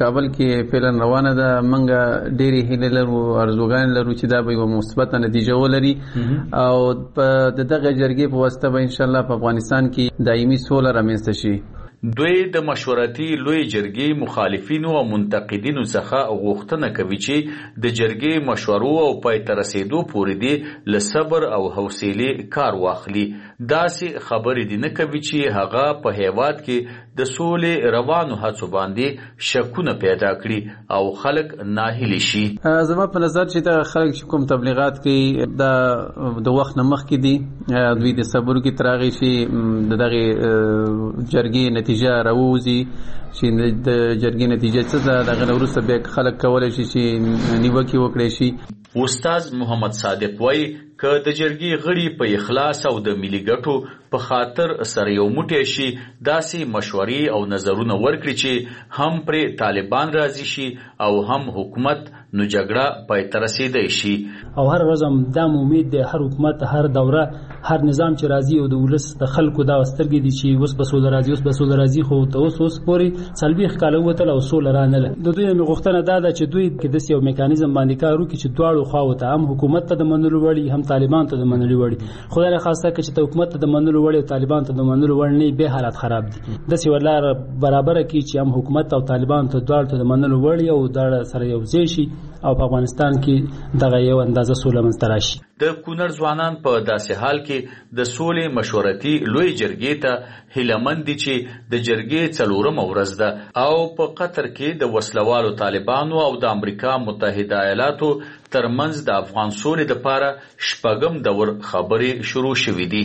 کابل کې فعلا روانه ده. موږ ډېرې هیلې لرو، ارزوګانې لرو چې دا به یوه مثبته نتیجه ولري او د دغه جرګې په واسطه به انشاءالله په افغانستان کې دایمي سوله رامنځته شي. دوی د مشورتي لوی جرګې مخالفینو او منتقدینو څخه غوښتنه کوي چې د جرګې مشورو او پای ته رسیدو پورې دې له صبر او حوصلې کار واخلي. داسې خبرې دې نه کوي چې هغه په هیواد کې د سولې روانو هڅو باندې شکونه پیدا کړي او خلک ناهیلي شي. زما په نظر چې دا خلک چې کوم تبلیغات کوي دا د وخت نه مخکې دي. دوی د صبر کې تر هغې چې د دغې جرګې نتیجه راووځي چې د جرګې نتیجه څه ده، د هغه نه وروسته بیا خلک کولی شي چې نیوکې وکړی شي. استاد محمد صادق وایي که د جرګې غړي په اخلاص او د ملي ګټو په خاطر سره یو موټی شي، داسې مشورې او نظرونه ورکړي چې هم پرې طالبان راضي شي او هم حکومت، نو جګړه پای ته رسیدای شي. او هر ورځ هم دا امید دی هر حکومت، هر دوره، هر نظام چې راځي او د ولس د خلکو دا سترګې دي چې اوس به سوله راځي، اوس به سوله راځي، خو ته اوس پورې 40 کاله ووتل او سوله رانغله. د دوی غوښتنه دا ده چې دوی کې داسې یو میکانیزم باندې کار وکړي چې دواړو خواو ته، هم حکومت ته د منلو وړ هم طالبان ته د منلو وړ. خدای نخواسته که چې حکومت ته د منلو وړ او طالبان ته د منلو وړ نه، به حالات خراب دي. داسې ولاره برابر کړي چې هم حکومت او طالبان ته دواړو ته د منلو وړ او دا سره یو ځای شي او په افغانستان کې دغه یو اندازه سوله منځته راشي. د کونړ ځوانان په داسې حال کې د سولې مشورتي لوی جرګې ته هیلهمند دي چې د جرګې 4مه ورځ ده او په قطر کې د وسلوالو طالبانو او د امریکا متحده ایالاتو ترمنځ د افغان سولې لپاره 6م دور خبرې شروع شوې دي.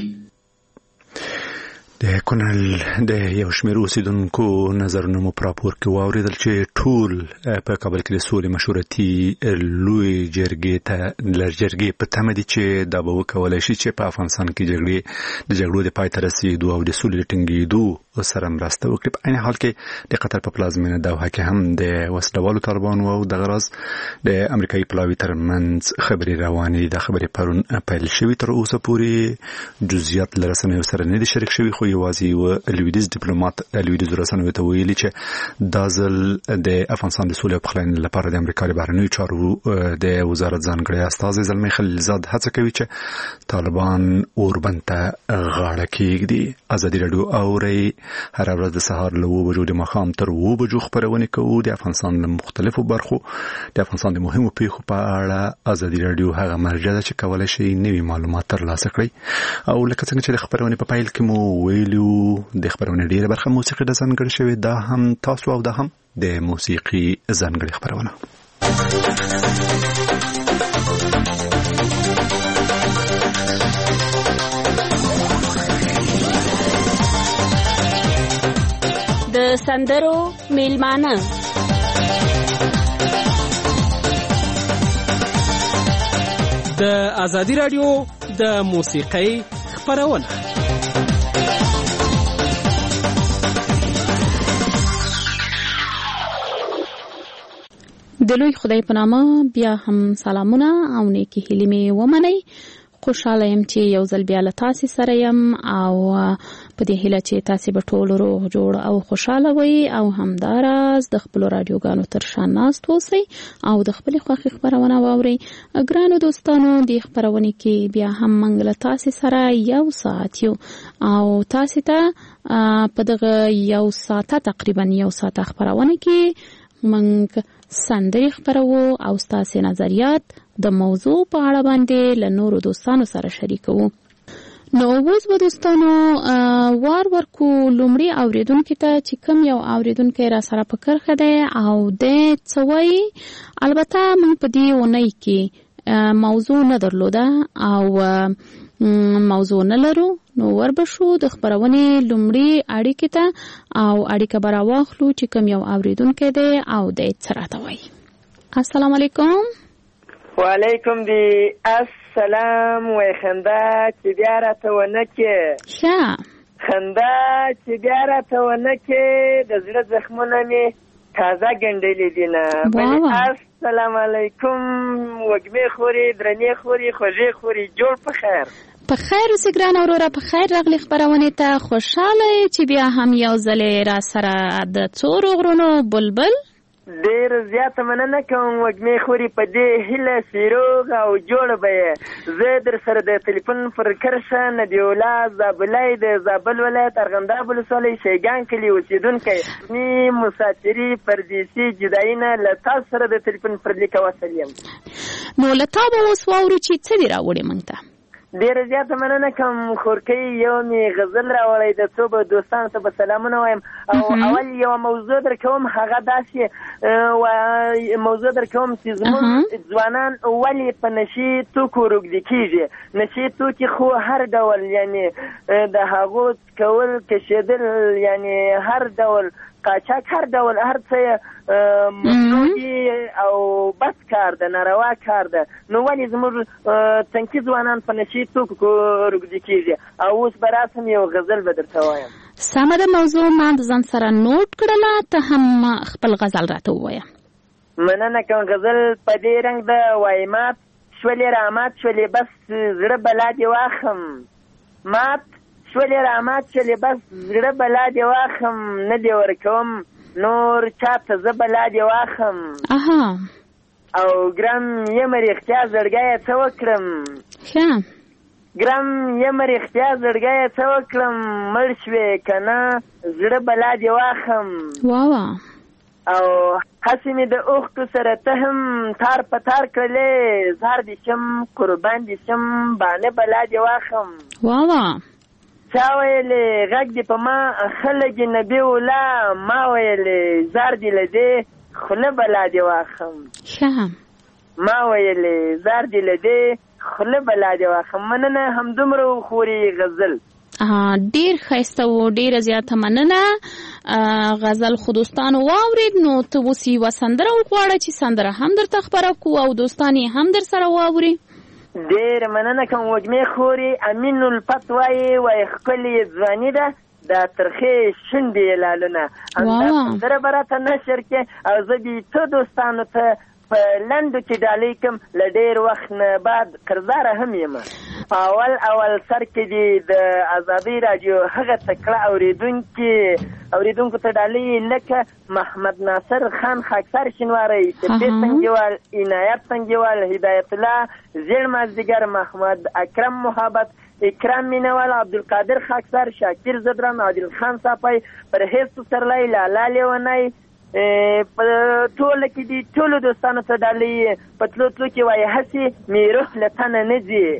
د کونړ د یو شمېر اوسیدونکو نظرونه مو په راپور کې واورېدل چې ټول په کابل کې د سولې مشورتي لوی جرګې په تمه دي چې دا به وکولی شي چې په افغانستان کې د جګړو د پای ته رسېدو او د سولې د ټینګېدو سره مرسته وکړي. په عین حال کې د قطر په پلازمینه دوحه کې هم د وسلوالو طالبانو او دغه راز د امریکایي پلاوي ترمنځ خبرې روانې دي. دا خبرې پرون پیل شوي، تر اوسه پورې جزئیات له رسنیو سره نه دي شریک شوي، خو یوازې یو لویدیځ ډیپلوماټ لویدیځو رسنیو ته ویلي چې دا ځل د افغانستان د سولې او پخلاینې لپاره د امریکا د بهرنیو چارو د وزارت ځانګړی استازی زلمی خلیلزاد هڅه کوي چې طالبان اوربند ته غاړه کېږدي. ازادي راډیو اورئ هره ورځ د سهار له 7 بجو د ماښام تر 7 بجو خپرونې کوو د افغانستان له مختلفو برخو، د افغانستان د مهمو پیښو په اړه. ازادي راډیو هغه مرجع ده چې کولی شي نوي معلومات ترلاسه کړئ او لکه څنګه چې د خپرونې په پیل کې مو ویلو د خبرونه ډیره برخه موسیقي د ځانګړې شوې، دا هم تاسو او دا هم د موسیقي ځانګړې خبرونه. د سندرو میلمانه د ازادي راډیو د موسیقۍ خبرونه. د لوی خدای په نامه بیا هم سلامونه او نیکی هیلې مې ومنئ. خوشحاله یم چې یو ځل بیا له تاسې سره یم او په دې هیله چې تاسې به ټول روغ جوړ او خوشحاله وئ او همداراز د خپلو راډیوګانو تر شا ناست اوسئ او د خپلې خوښې خپرونه واورئ. ګرانو دوستانو، دې خپرونې کې بیا هم موږ له تاسې سره 1 ساعت یو او تاسې ته په دغه 1 ساعته تقریبا 1 ساعته خپرونه کې موږ سندرې خپرو او ستاسې نظریات د موضوع په اړه باندې له نورو دوستانو سره شریکوو. نو اوس به دوستانو وار ورکو لومړي اوریدونکي ته چې کوم یو اوریدونکی را سره په کرښه دی او د څه وایي. البته موږ په دې اونۍ کې موضوع نه درلوده او موضوع نه لرو، نو وربشو د خبرونې لومړي اړیکې ته او اړیکه به راواخلو چې کوم یو اوریدونکی دی او د څه راته وایي. السلام علیکم. وعلیکم دی السلام. وای خندا چې بیا راته ونه کې ښه خندا چې بیا راته ونه کې د زړه زخمونه مې تازه ګنډلې دي نه. السلام علیکم. وږمې خوري، درنې خوري، خوږې خوري، جوړ په خیر. په خیر اوسې ګرانه وروره، په خیر راغلې خپرونې ته. خوشحاله چې بیا هم یو ځلې را سره د څو غرونو بلبل ډېر زیاته مننه کوم وږمې خوري، په دې هیله سیروغ او جوړه به یې. زه در سره د تلیفون پر کرښه نبی الله زابلی د زابل ولایت ارغنداب ولسوالۍ شیګان کلي اوسېدونکی نی مسافري پردیسي جدایي نه له تاسو سره د تلیفون پر لیکه وصل یم. نو له تا به اوس واورو چې څه دې راوړې موږ ته؟ ډېره زیاته مننه کوم خورکۍ، یو مې غزل راوړی د څو به دوستانو ته به سلامونه وایم. او اول یوه موضوع در کوم، هغه داسې موضوع در کوم چې زموږ ځوانان ولې په نشي توکو روږدي کېږي. نشي توکي خو هر ډول یعنې د هغو کول کشېدل، یعنې هر ډول قاچاق، هر ډول هر څه ممنوع او بس کار ده، ناروا کار ده. نو ولې زموږ تنکي ځوانان په نشي توکو روږدي کېږي؟ او اوس به راسم یو غزل به درته وایم. سمه ده، موضوع ما د ځان سره نوټ کړله، ته هم خپل غزل راته ووایه. مننه کوم. غزل په دې رنګ ده، وایي مات شولې رامات شولې بس زړه بلا دې واخم، مات شولې رامات شولې بس زړه بلا دې واخم، نه دې ورکوم نور چاته زه بلا دې واخم. او ګرم یم رښتیا زړګیه څه وکړم، ګرم یم رښتیا زړګیه څه وکړم، مړ شوې که نه زړه بلا دې واخم. او هسې مې د اوښکو سره ته هم تار په تار کړلې، زار دې شم قربان دې شم بانه بلا دې واخم. چا ویلې غږ دې په ما خلک نبي ولا، ما ویلې زار دې له دې خوله بلا دې واخم، ما ویلې زار دې له دې خوله بلا دې واخم. مننه، همدومره خوري غزل. ډیر ښایسته و، ډیره زیاته مننه. غزل خو دوستانو واورید، نو ته اوس یوه سندره وغواړه چې سندره هم درته خپره کړو او دوستان یې هم در سره واوري. ډېر مننه کوم وږمې خوري. امین الفت وایي ښکلې ځواني ده، دا ترخې شونډې لالونه. همدا سندره به راته نشر کې او زه دې ته دوستانو ته په لنډو کې ډالۍ کړم. له ډېر وخت نه بعد قرضداره هم یم. اول سر کې دې د ازادۍ راډیو هغه تکړه اوریدونکو ته ډالۍ لکه محمد ناصر خان خاکسار شینواری، سپید سنګیوال، عنایت سنګیوال، هدایت الله زیړ مازدیګر، محمد اکرم محبت، اکرام مینوال، عبدالقادر خاکسار، شاکر زدران، عادل خان صافی، پرهیز سرلای، لالا لیونی، په ټوله کې دي ټولو دوستانو ته ډالۍ. په تلو تلو کې وایي هسې مې روح له تنه نه ځي،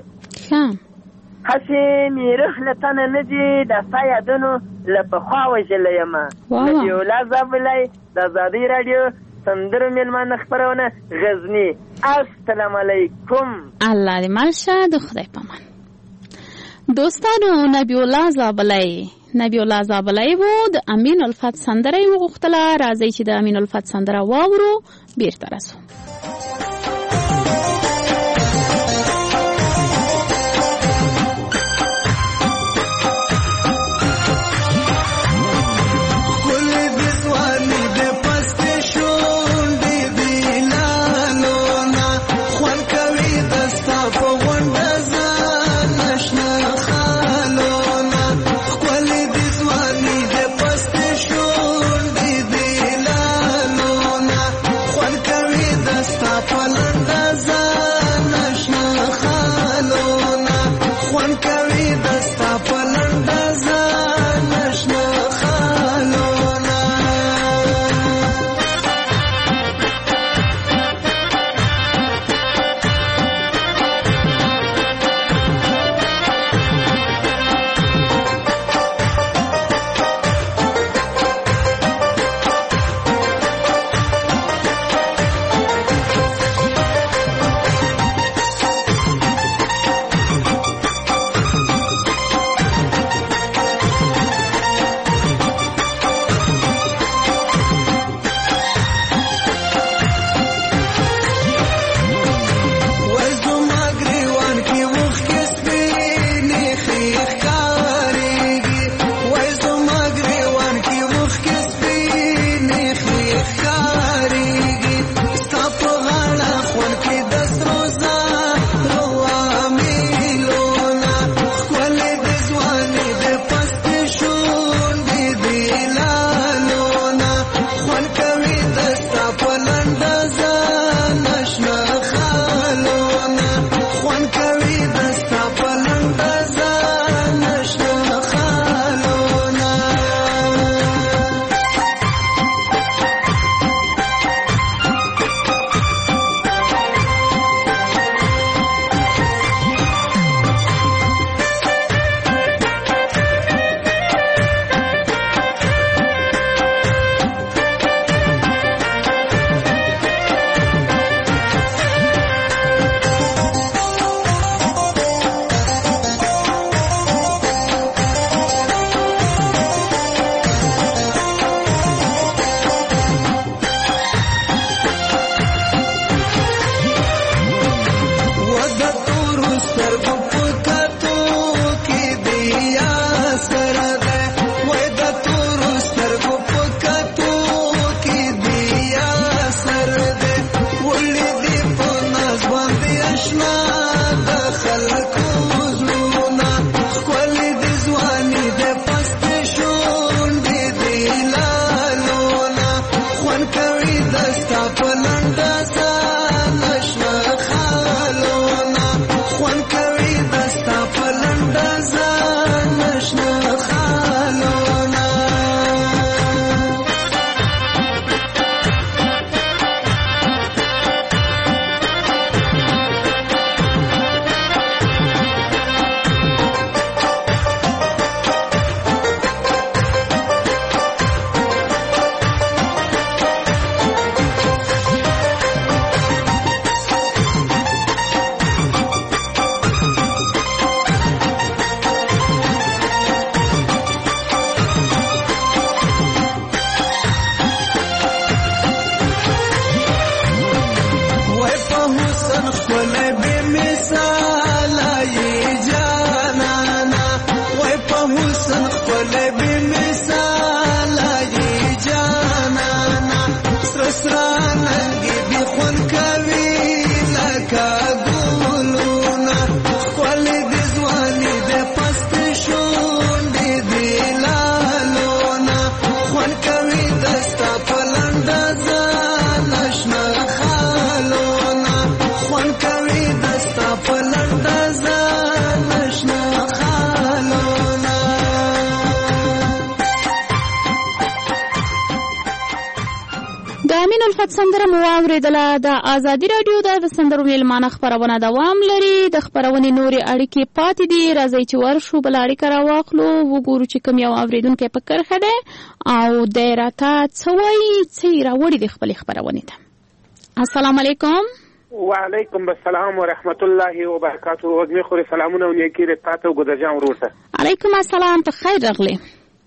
هسې مې روح له تنه نه ځي، د ستا یادونو له پخوا وژلی یم. نبي الله زابلی د ازادۍ راډیو سندرو میلمانه خپرونه غزني. السلام علیکم. الله دې مل شه، د خدای په امان. دوستانو، نبی الله زابلی و د امین الفت سندره یې وغوښتله. راځئ چې د امین الفت سندره واورو، بیرته راسو. Stop کوي دستا پلند ځان نشنا خالونه خوان کوي دستا پلند ځان نشنا خالونه سندره مو واورېدله. د ازادي راډیو د سندرو میلمانه خپرونه دوام لري. د خپرونې نورې اړیکې پاتې دي. راځئ چې ورشو بله اړیکه راواخلو، وګورو چې کوم یو اورېدونکی په کرښه دی او دی راته څه وایي، څه یې راوړي د خپلې خپرونې ته. السلام علیکم. وعلیکم السلام ورحمت الله وبرکاته. وږمې خورې سلامونه او نیکي دې تاته او ګدرجان ورور ته. علیکم السلام، په خیر راغلی.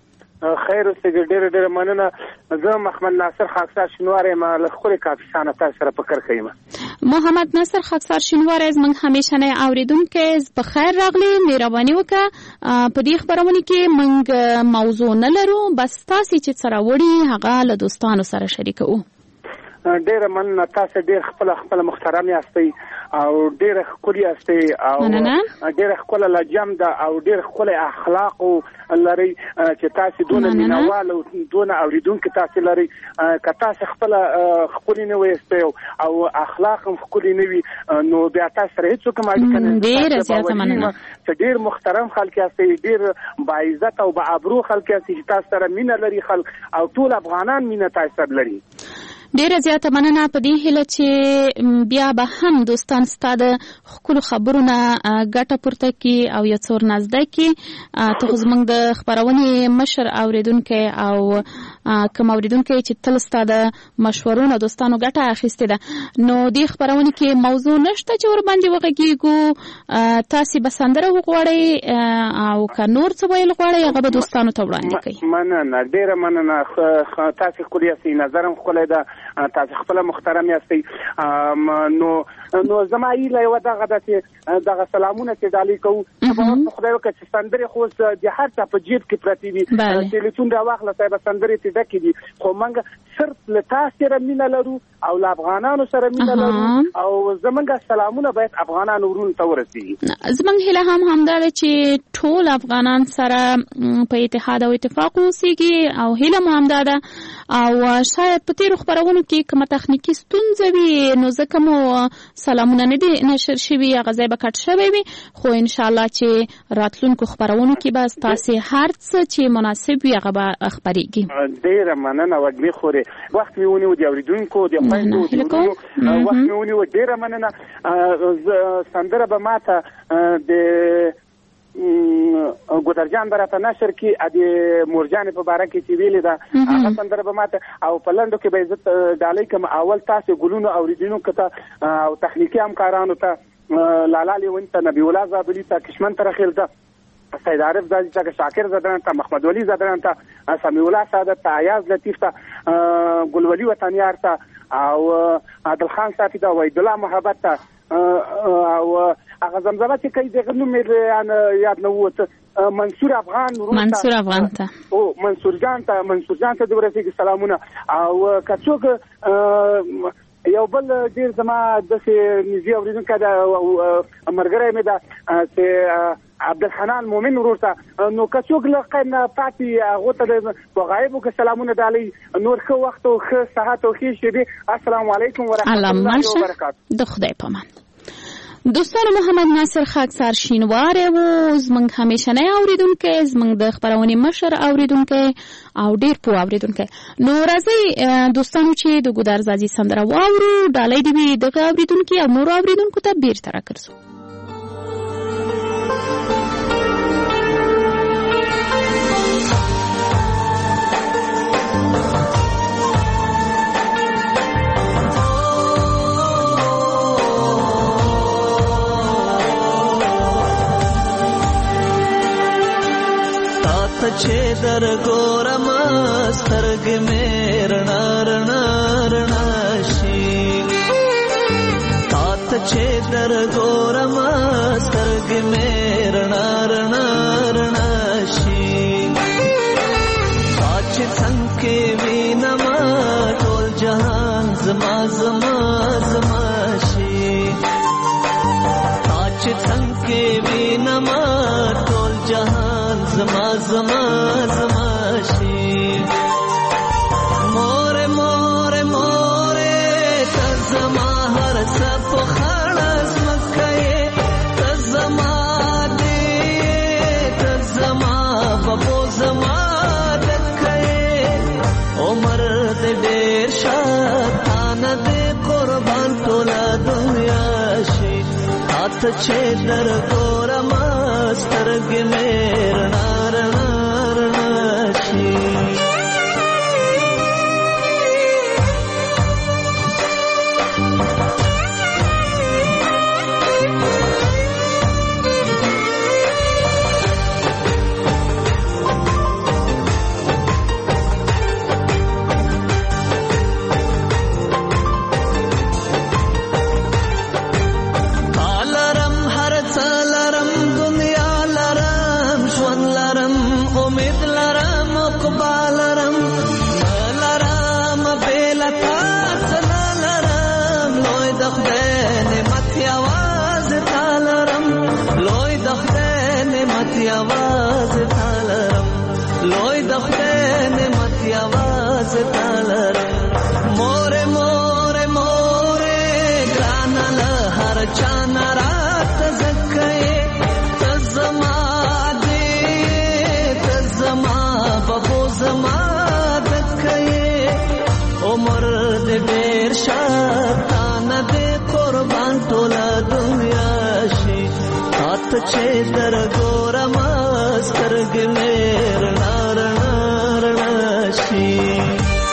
خیر اوسې، ډېره مننه. زه محمد ناصر خاکسار شینواری یم له ښکلې کاپیسانه تاسو سره په کرښه یم. محمد ناصر خاکسار شینواری زموږ همیشنی اورېدونکی، په خیر راغلی. مهرباني وکړه په دې خپرونې کې موږ موضوع نه لرو، بس تاسې چې څه راوړي هغه له دوستانو سره شریکوو. ډېره مننه. تاسو ډېر خپله محترم یاستئ او ډېره ښکلي یاستئ او ډېره ښکله لجم ده او ډېر ښکلی اخلاق لرئ چې تاسو دونه مینوال او دونه اورېدونکي تاسو لرئ. که تاسو خپله ښکلي نه ویستئ او اخلاق هم ښکلي نه وي نو بیا تاسو سره هېڅوک هم اړیکه نه لري. ډېره زیاته مننه چې ډېر محترم خلک یاستئ، ډېر باعزت او باابرو خلک یاستئ چې تاسو سره مینه لري خلک او ټول افغانان مینه تاسو سره لري. ډیره زیاته مننه. په دې هیله چې بیا به هم دوستان ستا د ښکلو خبرو نه ګټه پورته کړي او یو څه ورنزده کړي. ته خو زموږ د خپرونې مشر اورېدونکی او کوم اورېدونکی چې تل ستا د مشورو نه دوستانو ګټه اخیستې ده، نو دې خپرونې کې موضوع نشته چې ورباندې وغږېږو. تاسې به سندره وغواړئ او که نور څه ویل غواړئ هغه به دوستانو ته وړاندې کړئ. مننه، ډېره مننه. تاسې ښکلي یاستئ، نظر هم ښکلی ده، تاسو خپل محترم یاستئ. نو زما ایله یوه دغه ده چې دغه سلامونه چې ډالۍ کوو په خدای وکړه چې سندرې خو د هر چا په جیب کې پرتې دي، تلیفون راواخله صاحبه سندرې ترې ډکې دي، خو موږ صرف له تاسو سره مینه لرو او له افغانانو سره مینه لرو او زموږ سلامونه باید افغانانو ورونو ته ورسېږي. زموږ هیله هم همدا ده چې ټول افغانان سره په اتحاد او اتفاق اوسېږي او هیله مو همدا ده. او شاید په تیرو خپرونو کې کومه تخنیکي ستونزه وي نو ځکه مو سلامونه نه دي نشر شوي، هغه ځای به کټ شوی وي، خو انشاءالله چې راتلونکو خپرونو کې به ستاسې هر څه چې مناسب وي هغه به خپرېږي. ډېره مننه وږمې خورې. وخت مې ونیو د اورېدونکو د خویندو د ورونو وخت مې ونیو، ډېره مننه. سندره به ماته د ګودرجان براته نشر کې د مورجانې په باره کې چې ویلې ده هغه سندره به ماته او په لنډو کې به عزت ډالۍ کوم. اول تاسو ګلونو اورېدونکو ته او تخنیکي همکارانو ته، لالا لیوني ته، نبی الله زابلي ته، کشمن ترخیل ته، سید عارف زادی ته، شاکر زدران ته، محمد ولی زدران ته، سمیع الله سعادت ته، ایاز لطیف ته، ګلولي وطنیار ته او عادل خان صافي ته، وحید الله محبت ته او هغه زمزمه چې کوي دغه نوم یاد نه ووت، منصور افغان ته، او منصور جان ته د ورسېږي سلامونه. او که څوک یو بل ډېر زما داسې نږدې اورېدونکی ده او ملګری مې ده چې عبدالحنان مومن ورور ته نو که څوک له خیر نه پاتې هغه ته په غایبو کې سلامونه ډالي نور ښه وخت او ښه صحت او ښې شېبې. السلام علیکم ورحمت الله وبرکاته. د خدای پامان. دوستانو محمد ناصر خاکسار شینواری و زمونږ همیشنی اوریدونکی، زمونږ د خپرونې مشر اوریدونکی او ډیر پوه اوریدونکی. نو راځئ دوستانو چې د ګودرزادي سندره واورو، ډالۍ دې وي دغه اوریدونکي او نورو اوریدونکو ته بیرته راګرځو. چې در ګورم سترګې مې رڼا رڼا رڼا شي، تاته چې در ګورم سترګې مې رڼا رڼا رڼا شي، چې څنګه وینم ټول جهان زما زما زما شي، چې څنګه وینم ټول جهان زما زما زما شي. مور مور مور ته زما هر څه په خړس مکه ته زما دې ته زما بابو زما دکه عمر دې ډېر شاتان دې قربان ټول دنیا شي، ته چې در ګورم سترګې مې رڼا رڼا رڼا شي. چې در ګورم سترګې مې رڼا رڼا رڼا شي.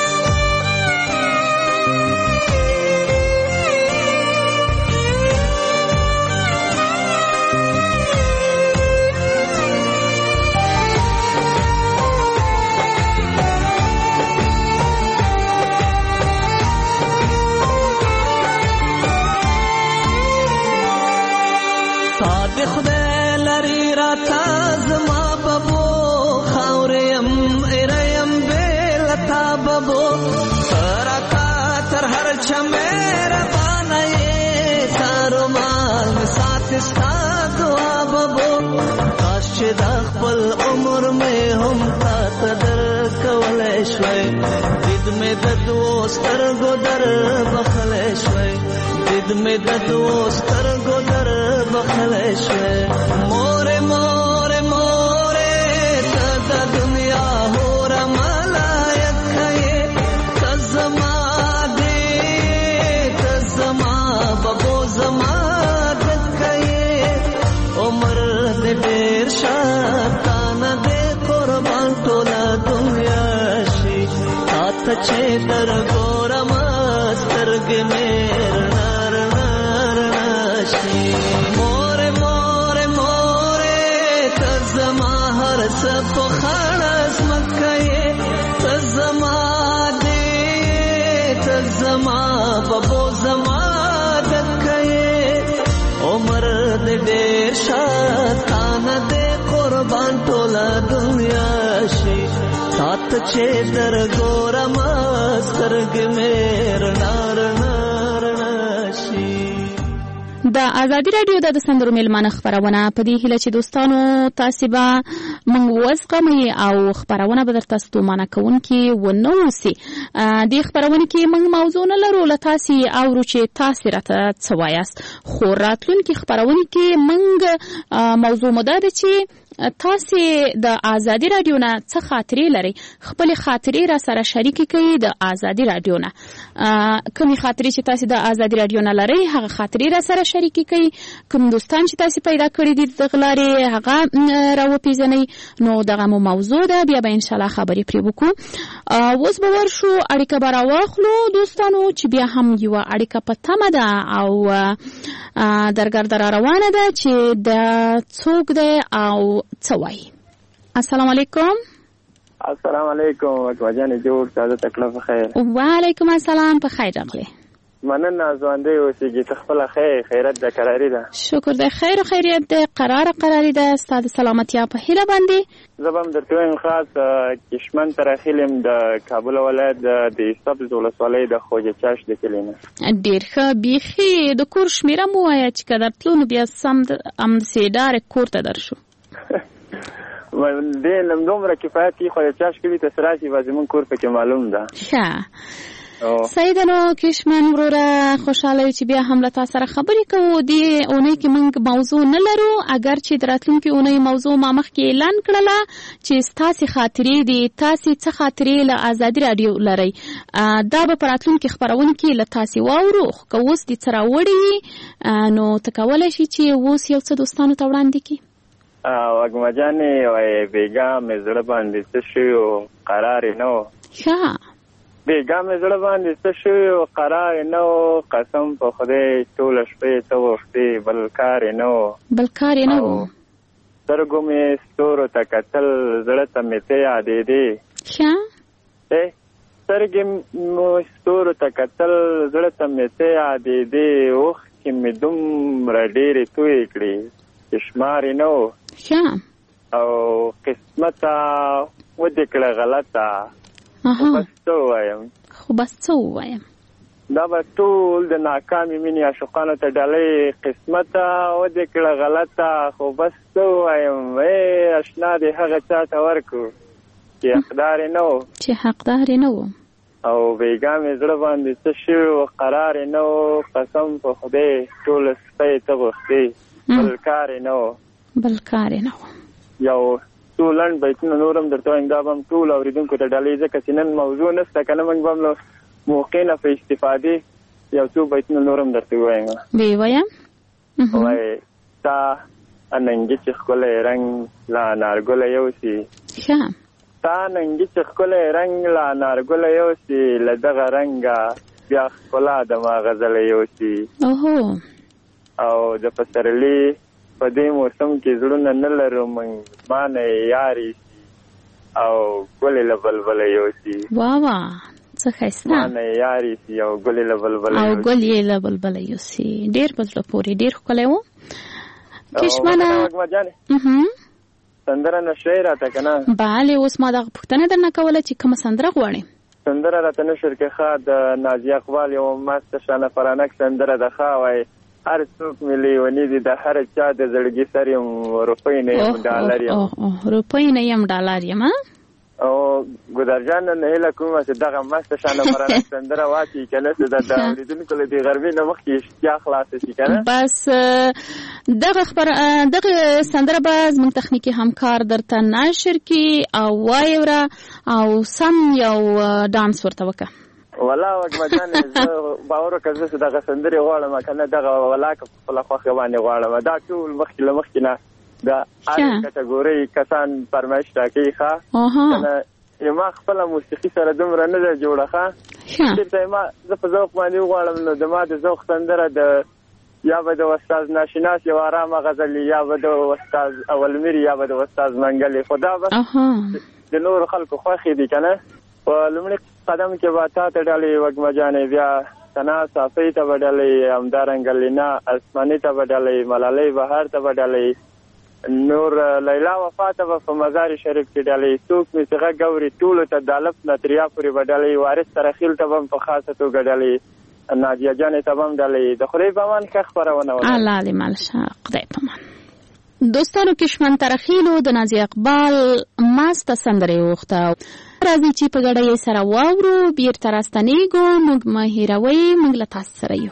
چې د خپل عمر مې هم تا قدر کولای شوي، دید مې د دوستر ګودر بخلای شوي، دید مې د دوستر ګودر بخلای شوي. مور مور مور ته د دنیا هور ملایک یې ته زما دې ته زما بابو زما دکه یې عمر دې ډېر شاتان دې قربان ټوله دنیا شي. تاته چې در ګورم سترګې مې رڼا رڼا رڼا شي. مور مور مور ته زما هر څه په خړس مکه یې ته زما دې ته زما بابو زما دکه یې عمر دې ډېر شاتان دې قربان ټوله دنیا شي. تاته چې در ګورم سترګې مې رڼا رڼا رڼا شي. د ازادي رادیو د سندرو میلمانه خبرونه په دې هیله چې دوستانو تاسو به موږ وزغمئ او خبرونه به درته ستومانه کوونکې ونه اوسي. دې خبرونه کې موږ موضوع نه لرو، له تاسو اورو چې تاسو راته څه وایاست، خو راتلونکي خبرونه کې موږ موضوع مو ده چې تاسو د ازادي رادیو نه څه خاطرې لري، خپل خاطرې را سره شریک کړئ. د ازادي رادیو نه کومې خاطرې چې تاسو د ازادي رادیو نه لري هغه خاطرې را سره شریک کړئ. کوم دوستان چې تاسو پیدا کړی دي د غلارې هغه راوپیژنئ. نو دغه مو موضوع ده، بیا به ان شاء الله خبرې پرې وکړو. اوس به ورشو اړیکه به راواخلو دوستانو چې بیا هم یوه اړیکه په تمه ده او درګرده را روانه ده چې د څوک دی او څه وایي. السلام علیکم. السلام علیکم وجانې جوړ تازه تکلیف خیر. وعلیکم السلام، په خیر راغلی. مننه ځوانده اوسېږي، ته خپله خیرت ده قراري ده؟ شکر ده، خیر و خیریت ده، قراري ده. ستا د سلامتیا په هیله باندې زه به هم درته وایم خاص کشمن ته راخیل یم د کابل ولایت د سبز ولسوالۍ د خوجه چاش د کلي نه. ډېر ښه، بیخي د کور شمېره مو ووایه چې که درتلو نو بیا همداسې ډارې کور ته درشو. دې دومره کفایت کې خوجه چاش کلي ته راشي به زموږ کور پکې معلوم ده. ښه سیده، نو کشمن وروره خوشحاله یو چې بیا هم له تا سره خبرې کوو. دې اونۍ کې موږ موضوع نه لرو، اگر چې د راتلونکي اونۍ موضوع ما مخکې اعلان کړله چې ستاسې خاطرې دي، تاسې څه خاطرې له ازادي رادیو لرئ، دا به په راتلونکي خپرونې کې له تاسې واورو. خو که اوس دې څه راوړي نو ته کولی شي چې اوس یو څه دوستانو ته وړاندې کړي. وږمه جانې وایي بېګا مې زړه باندې څه شوي و قرار یې نه و. ښه بېګا مې زړه باندې څه شوي و قرار یې نه و، قسم په خدای ټوله شپې ته غوښتې بل کار یې نه و. سترګو مې ستورو ته کتل زړه ته مې ته یادېدې. ښه سترګې مو ستورو ته کتل زړه ته مې ته یادېدې، اوښکې مې دومره ډېرې تویې کړې چې شمار یې نه و. او قسمته ودې کړه غلطه، خو بس څه ووایم. دا به ټول د ناکامې مینې عاشقانو ته ډالۍ، قسمته ودې کړه غلطه، خو بس څه ووایم. اشنا دې هغه چا ته ورکړو چې حقدار یې نه و. او بېګا مې زړه باندې څه شوي و قرار یې نه و، قسم په خدای ټوله سپۍ ته غوښتې بل کار یې نه و. یو څو لنډ بیتونه نور هم درته وایم، دا به هم ټول اورېدونکو ته ډالۍ، ځکه چې نن موضوع نشته که نه موږ به هم له موقع نه په استفادې یو څو بیتونه نور هم درته ووایم. ووایم. وایي ستا اننګي چې ښکلی رنګ له انارګله یوسي، ستا اننګي چې ښکلی رنګ له انارګله یوسي، له دغه رنګه بیا ښکلا د ما غزله یوسي. او د پسرلي په دې موسم کې زړونه نه لرو موږ، مانه یاري سي او ګلې له بلبله یوسي. څه ښایسته، مانه یاري سي او ګلې له بلبله یوسي. ډېر په زړه پورې، ډېر ښکلی و. کشمنه سندره نشوې راته که نه؟ بله، اوس ما دغه پوښتنه درنه کوله چې کومه سندره غواړې؟ سندره راته نشر کې ښه د نازیه اقبال یو مسته شانه فرانک سندره ده. ښه وایي هر څوک مې لیوني دي، د هر چا د زړګي سر یم، روپۍ نه یم ډالر یم. روپۍ نه یم ډالر یم. او ګودرجان نه هیله کومه چې دغه مسته شانه فرانک سندره واچي که نه، چې د اورېدونکو له دې غربي نه مخکې اشتیا خلاصه شي که نه. بس دغه سندره به زموږ تخنیکي همکار درته نشر کړي او وایوره او سم یو ډانس ورته وکړه. ولا وږمه جانې زه باور وکړه زه چې دغه سندرې غواړم که نه، دغه ولاکه په خپله خوښه باندې غواړم. دا ټول مخکې له مخکې نه د هرې کټګورۍ کسان فرمایش راکوي. ښه که ما خپله موسیقي سره دومره نه ده جوړه. ښه چېرته زه په ذوق باندې وغواړم نو د ما د ذوق سندره د یا به د استاد ناشناس یو ارامه غزلي، یا به د استاد اولمیري، یا به د استاد منګلي. خو دا بس د نورو خلکو خوښې دي که نه. په لومړي قدم کې به تا ته ډالۍ وږمه جانې، بیا ثنا صافۍ ته به ډالۍ، همدارنګه لینا اسماني ته به ډالۍ، ملالۍ بهار ته به ډالۍ، نور لیلا وفا ته به په مزار شریف کې ډالۍ، څوک مې چې غږ اوري ټولو ته د الف نه تر یا پورې به ډالۍ، وارث ترخیل ته به هم په خاصه توګه ډالۍ، نادیه جانې ته هم ډالۍ د خدای په امان ښه خپرونه وکړه. الله دې مل شه، خدای په امان. دوستانو کشمن ترخیلو د نازي اقبال ماسته سندرې وغوښته. راځي چې په ګډه یې سره واورو، بیرته راستنېږو، موږ مه هېروئ، موږ له تاسو سره یو.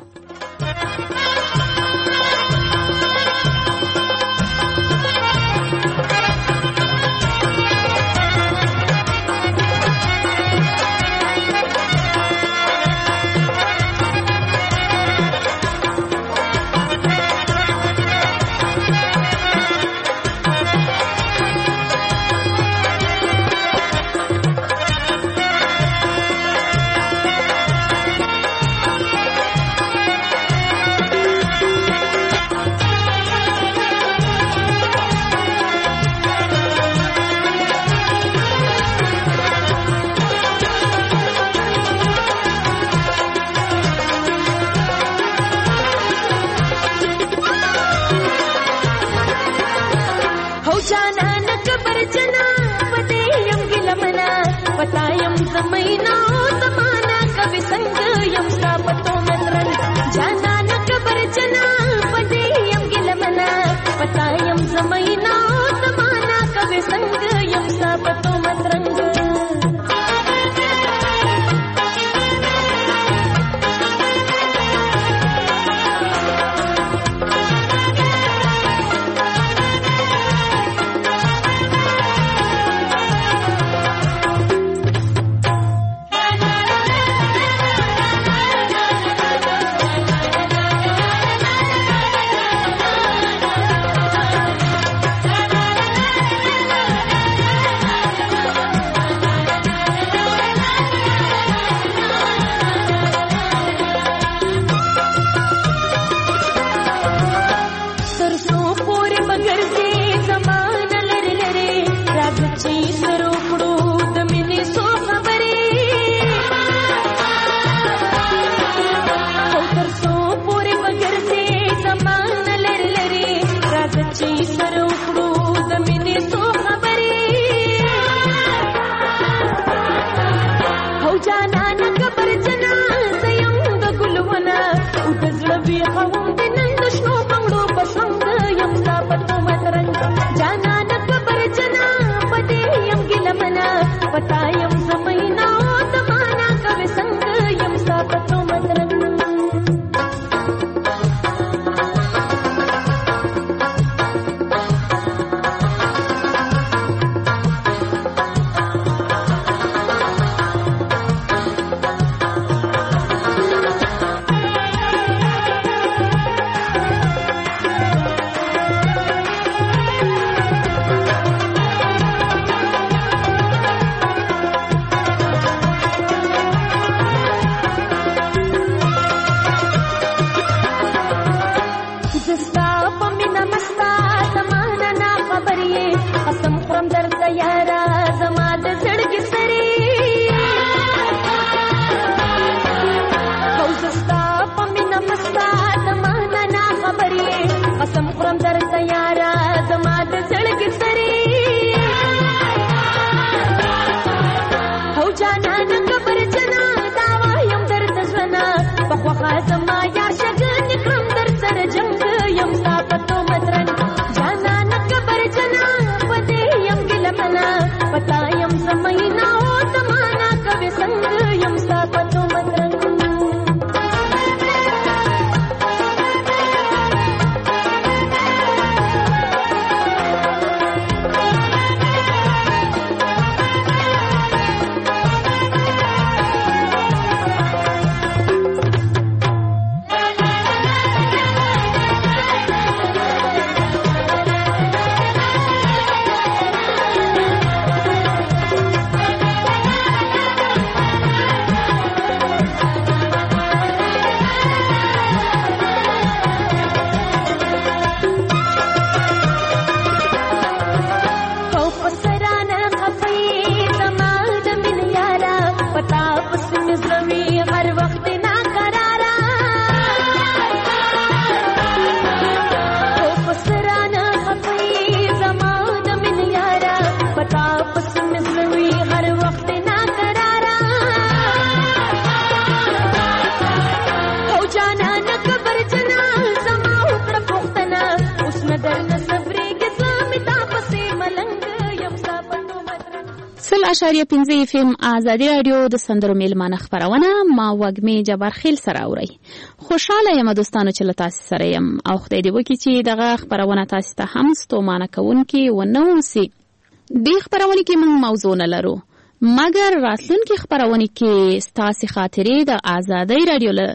100.5 FM آزادي رادیو د سندرو میلمانه خبرونه ما وګمې جبار خیل سره اوري. خوشاله یم دوستانو چې له تاسو سره یم او خدای دې وکړي چې دغه خبرونه تاسو ته هم ستومانه کوونکې ونه اوسي. دې خبرونه کې موږ موضوع نه لرو مګر راتلونکي خبرونه کې ستاسو خاطرې د آزادي رادیو له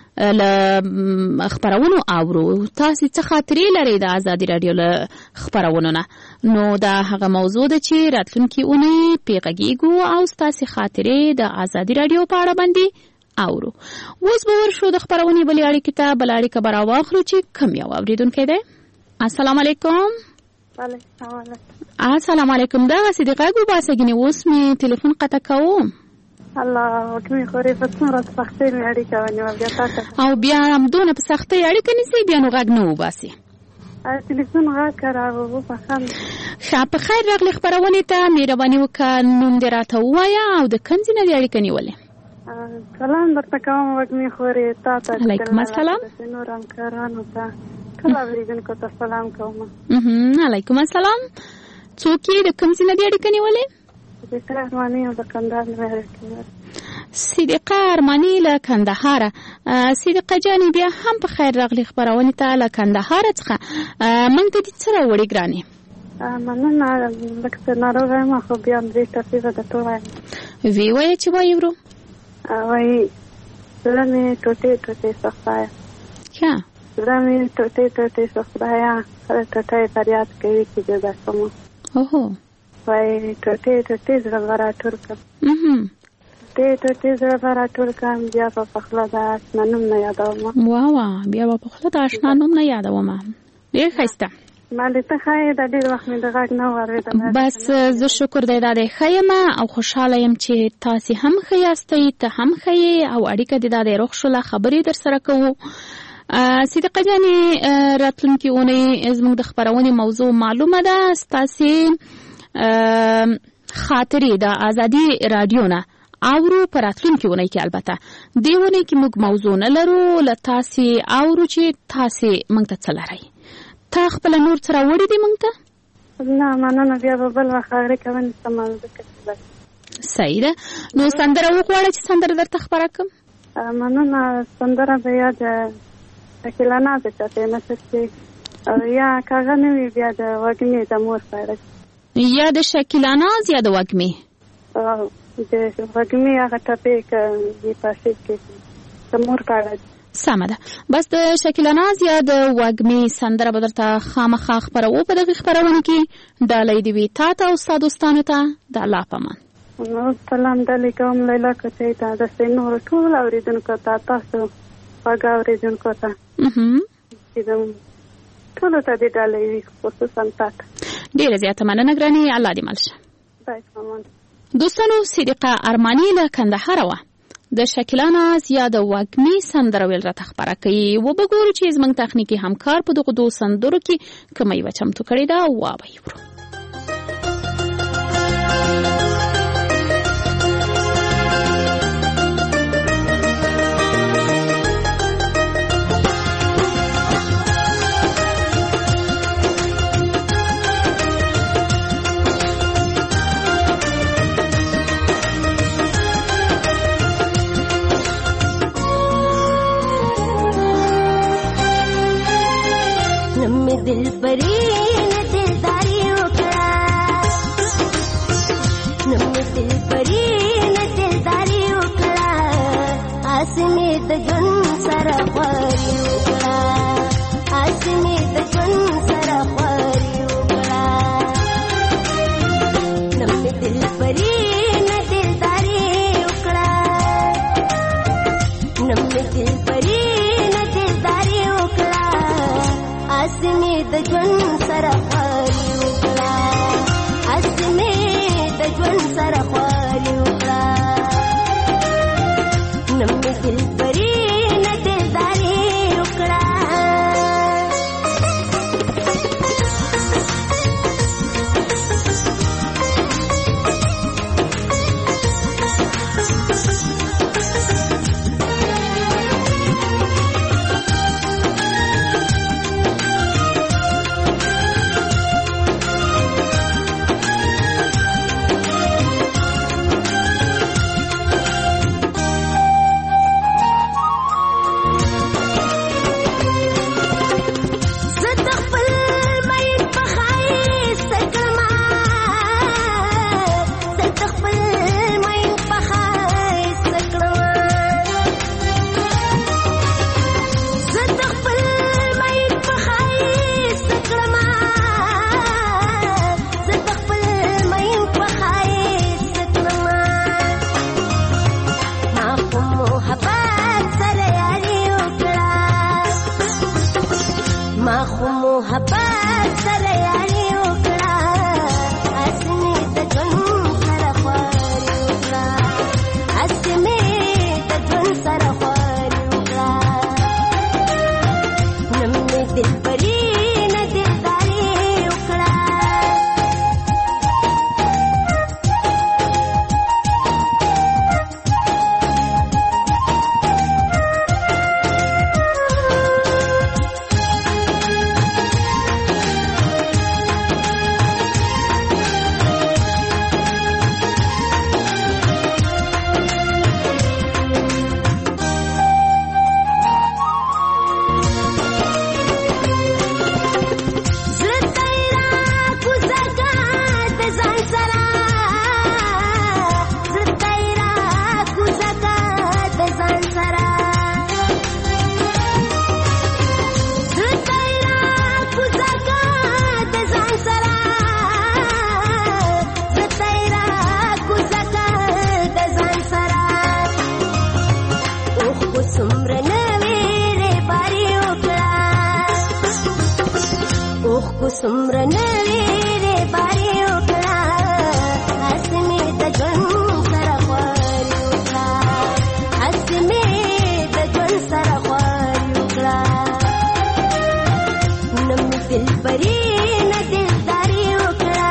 خبرونو اورو. تاسو څه خاطرې لرئ د آزادي رادیو له خبرونو نه؟ نو دا هغه موضوع ده چې راتلونکي اونۍ پیغږیږو او ستاسو خاطرې د آزادي رادیو په اړه باندې اورو. اوس به ورشو د خبرونې بلې اړیکې ته. بل اړیکه به راواخلو چې کوم یو اورېدونکی دی. السلام علیکم. السلام علیکم. دغه صدیقه ګو باسه ګینې اوس مې تلیفون قطع کوم. الله وکړي خوري په څومره سختۍ مې اړیکه ونیول بیا تاسو او بیا همدونه په سختۍ اړیکه نیسئ بیا نو غږ نه وباسي. تلیفون غږ راوړو په خام ښه په خیر راغلی خپرونې ته مهرباني وکړه نوم دې راته ووایه او د کوم ځای نه دې اړیکه نیولې؟ سلام درته کوم وږمې خورې تا ته علیکم السلام نور همکارانو ته ټول اورېدونکو ته سلام کوم. علیکم السلام. څوک یې د کوم ځای نه دې اړیکه نیولې؟ صدیقه ارماني د کندهار نه صدیقه ارماني له کندهاره. صدیقه جانې بیا هم په خیر راغلی خبرونې ته له کندهاره څخه. موږ ته دې څه راوړې ګرانې؟ مننه لږ څه ناروغه یم خو بیا هم دې تفریحه درته وایم. ویې وایه چې وایې ورو. وایي زړه مې ټوټې ټوټې سختایه زړه مې ټوټې ټوټې سختایه هره ټوټه یې فریاد کوي چې جدا شم. وایي ټوټې ټوټې زړه به راټول کړم ټوټې ټوټې زړه به راټول کړم بیا به په خوله د اشنا نوم نه یادومه. واه بیا به په خوله د اشنا نوم نه یادومه. ډېر ښایسته. مالې ته ښه یې دا ډېر وخت مې د غږ نه واورېدم. بس زه شکر دی دا دی ښه یم او خوشحاله یم چې تاسې هم ښه یاستئ ته هم ښه یې او اړیکه دې دا دی روغ شوله خبرې در سره کوو. صدیقه جانې راتلونکي اونۍ زموږ د خپرونې موضوع معلومه ده. ستاسې خاطرې د آزادي رادیو نه اورو په راتلونکي اونۍ کې. البته دې اونۍ کې موږ موضوع نه لرو له تاسې اورو چې تاسې موږ ته څه لرئ. تا خپله نور څه راوړي دي موږ ته؟ نه مننه بیا به بل وخت اړیکه ونیسم. صحیح ده. نو سندره وغواړه چې سندره درته خپره کړم. مننه سندره به یا د شکیلا ناز چاته نشر چې یا کاغه نه وي بیا د وږمې د مور په اړه یا د شکیلا ناز یا د وږمې د وږمې هغه ټپې کې پاسې کې د مور په اړه. سمه ده. بس د شکیلا ناز یا د وږمې سندره به درته خامخا خپروو په دغې خپرونه کې. ډالۍ دې وي تا ته او ستا دوستانو ته د الله په امان. سلام ډالۍ کوم لیلا کوچۍ ته د نورو ټول اورېدونکو ته تاسو خوږه اورېدونکو ته ټولو ته دې ډالۍ وي خصوصا تا ته. ډېره زیاته مننه ګرانې. الله دې مل شه. دوستانو صدیقه ارماني له کندهاره وه. د شکیلا ناز یا د وږمې سندره ویل راته خپره کوي. وبګورو چې زموږ تخنیکي همکار په دغو دوو سندرو کې کومه یوه چمتو کړې ده. وابه ورو दिल परी ने दिलदारी उकड़ा नम्मे दिल परी ने दिलदारी उकड़ा आसने तजुन सरफरी उकड़ा आसने तजुन सरफरी उकड़ा नम्मे दिल परी ने दिलदारी उकड़ा नम्मे दिल परी ने दिलदारी उकड़ा आसने د ژوند سره خواري وکړه اسمه د ژوند سره خواري وکړه نمې دل پرې نه دلداري وکړه دلبري نه دلداري وکړه سمره نوې باري وکړه اسمه د ژوند سره خواري وکړه اسمه د ژوند سره خواري وکړه نم دلبري نه دلداري وکړه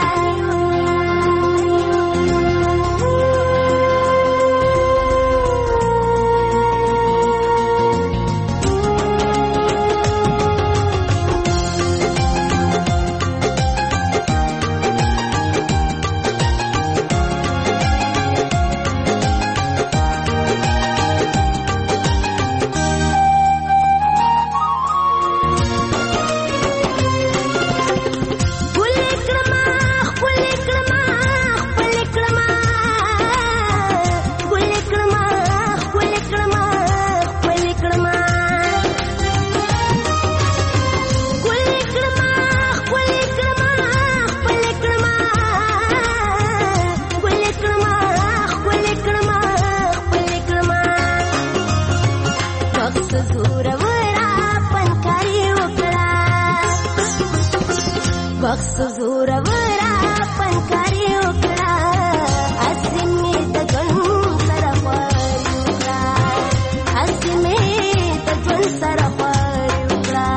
بخص زور ورا پنکاری وکړه اسمه د ژوند سره خواري وکړه اسمه د ژوند سره خواري وکړه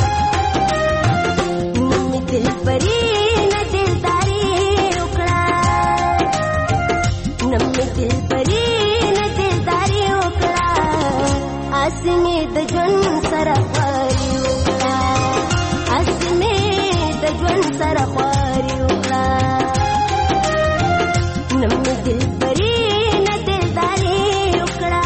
نم دلبري نه دلداري وکړه نم دلبري نه دلداري وکړه اسمه د ژوند سره خواري وکړه اسمه ژوند سره خواري وکړه نم دلبري نه دلداري وکړه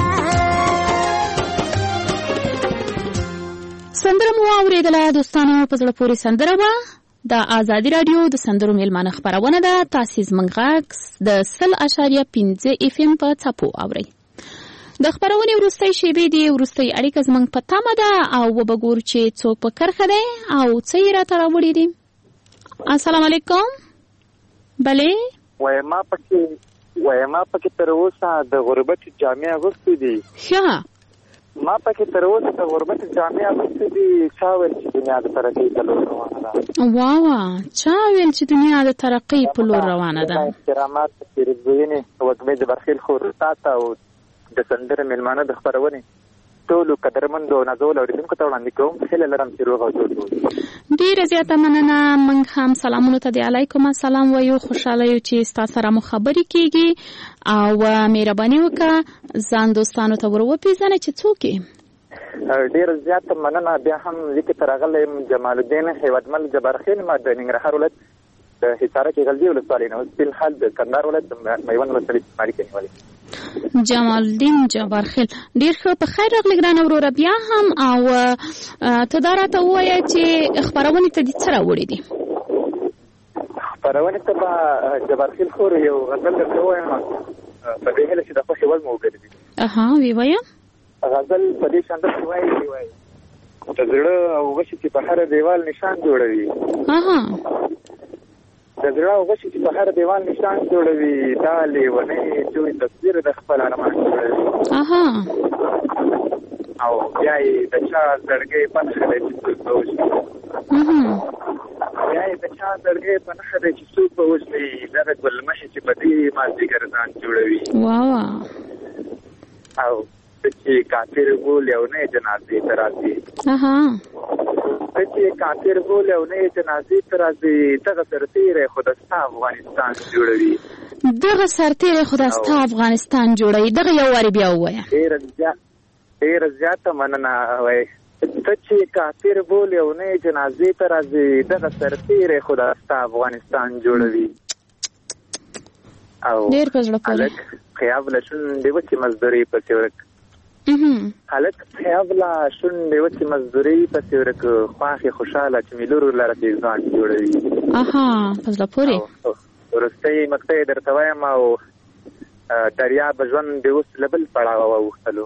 سندره مو اورېدله دوستانو په زړه پورې سندره وه د ازادي راډیو د سندرو میلمانه خپرونه ده تاسې زموږ غږ د 100.5 FM په څپو اورئ د خپرونې وروستۍ شېبې دي وروستۍ اړیکه زموږ په تمه ده او وبګورو چې څوک په کرښه دی او څه یې راته راوړي دي السلام علیکم بلې ما پکې تر اوسه د غربت جامع اغوستې دي ښه ما پکې تر اوسه د غربت جامع اغوستې دي چا ویل چې دنیا د ترقۍ په لور روانه ده واه چا ویل چې دنیا د ترقۍ په لور روانه ده احترامات پیرزوینې وږمې د برخیل خور تاته او د سندره میلمانه د خپرونې ټولو قدرمندو نازول اورېدونکو ته وړاندې کوم هیله لرم چې روغ او جوړ اوسئ ډېره زیاته مننه موږ هم سلامونو ته د علیکم السلام وایو خوشحاله یو چې ستا سره مو خبرې کېږي او مهرباني وکړه ځان دوستانو ته ور وپېژنه چې څوک یې ډېره زیاته مننه بیا هم لیکې ته راغلی یم جمال الدین هیوادمل جبارخیل ما د ننګرهار ولایت د حصاره کې غلجي ولسوالۍ نه اوس فلحال د کندهار ولایت د میوند ولسوالۍ اړیکې نیولې جمال الدین جبارخیل ډېر ښه په خیر راغلی ګرانه وروره بیا هم او ته دا راته ووایه چې خپرونې ته دې څه راوړي دي خپرونې ته به جبارخیل خور یو غزل درته ووایم په دې هیله چې د خوښې وړ مو وګرځي وی وایه غزل په دې شان داسې وایي د زړه او غشي چې په هر دیوال نشان جوړوي د زړه او غشي چې په هر دیوال نشان جوړوي دا لیونۍ جوړې تصویر د خپل ارمان جوړوي او بیا یې د چا زړګی په نښه دی چې څوک به وژني بیا یې د چا زړګی په نښه دی چې څوک به وژني دغه ګلمحې چې په دې مازدیګر ځان جوړوي او چې کافر بول یو نه جنازې ته راځي چې کافر بول یو نه جنازې ته راځي دغه سرتیری خو د ستا افغانستان جوړوي دغه سرتیری خو د ستا افغانستان جوړوي دغه یو وارې بیا ووایه ډېره زیاته مننه وایي ته چې کافر بول یو نه جنازې ته راځي دغه سرتیری خو د ستا افغانستان جوړوي او ډېر په زړه پورې خیاب له شونډې وچې مزدورۍ پسې ورک هلک خیاب له شونډې وچې مزدورۍ پسې ورک خواښې خوشحاله چې مې لور لره پې ځان جوړوي په زړه پورې وروستی مقطع یې درته وایم او دریاب ژوند د اوس له بل پړاوه واوښتلو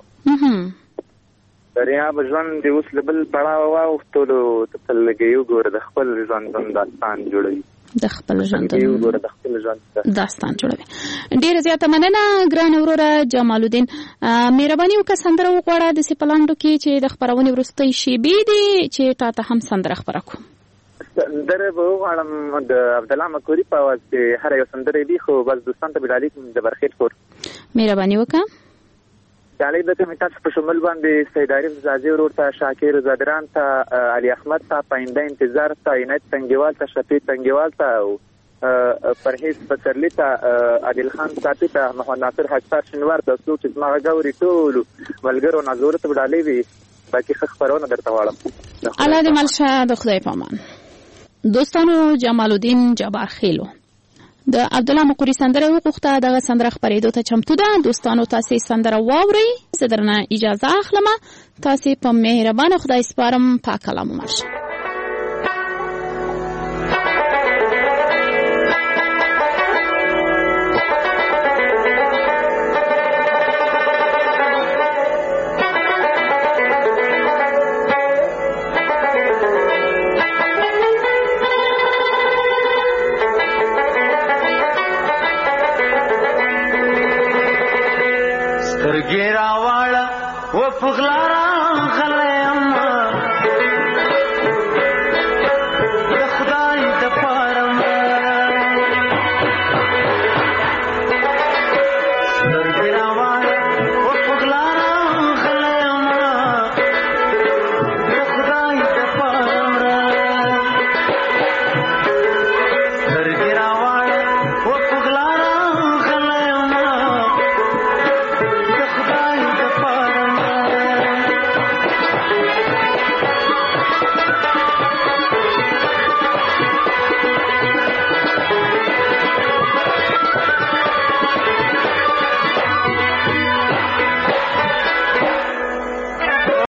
دریاب ژوند د اوس له بل پړاوه واوښتلو ته تل لږې وګوره د خپل ژوند داستان جوړوي د خپل ژوند داستان جوړوي. ډیره زیاته مننه ګران وروره جمال الدین. مهرباني وکړه سندره وغواړه داسې په لنډو کې چې د خپرونې وروستۍ شیبې دي چې تا ته هم سندره خپره کړو. سندره به وغواړم د عبدالله مکوري په اواز کې هر یو سندره دي خو بس دوستان ته بلالي د برخیټ کور مهرباني وکړه. ډالۍ به کوم تاسو په شمول باندې سید عارف زازي ورور ته شاکر زادران ته علي احمد ته پاینده انتظار ته عنایت تنګیوال ته شفیع تنګیوال ته او پرهیز پسرلی ته عادل خان صافي ته محمد ناصر حجار شنوار ته څوک چې زما غاوري ټول ملګرو نازور ته ډالۍ وي باقي خبرونه درته واړم. الله دې ملشه د خدای په امان. دوستانو جمال الدین جبار خیلو د عبدالله مقوري سندره وغوښته دغه سندره خپرېدو ته چمتو ده. دوستانو تاسې سندره واورئ زه درنه اجازه اخلم. تاسې په مهربانه خدای سپارم. پاک الله مو مرشه.